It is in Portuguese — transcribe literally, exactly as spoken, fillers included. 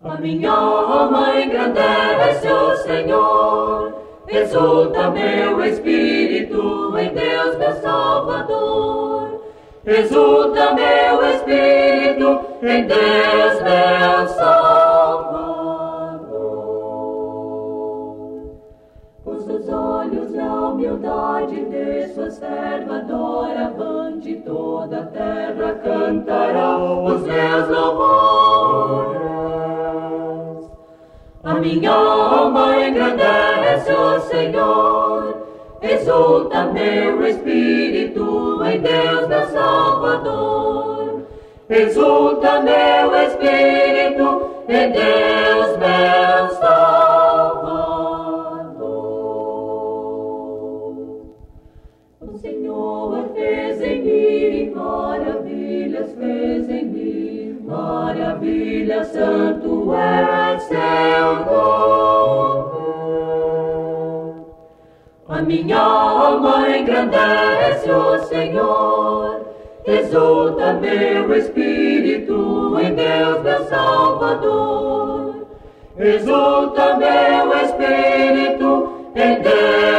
A minha alma engrandece o Senhor, exulta meu espírito em Deus meu Salvador. Exulta meu espírito em Deus meu Salvador. Pôs os olhos na humildade de sua serva, doravante toda a terra cantará os meus louvores. A minha alma engrandece o Senhor, exulta meu espírito em Deus meu Salvador. Exulta meu espírito em Deus meu Salvador. O Senhor fez em mim maravilhas, fez em mim maravilhas, santo é seu nome. A minha alma engrandece o Senhor, exulta meu espírito em Deus meu Salvador. Exulta meu espírito em Deus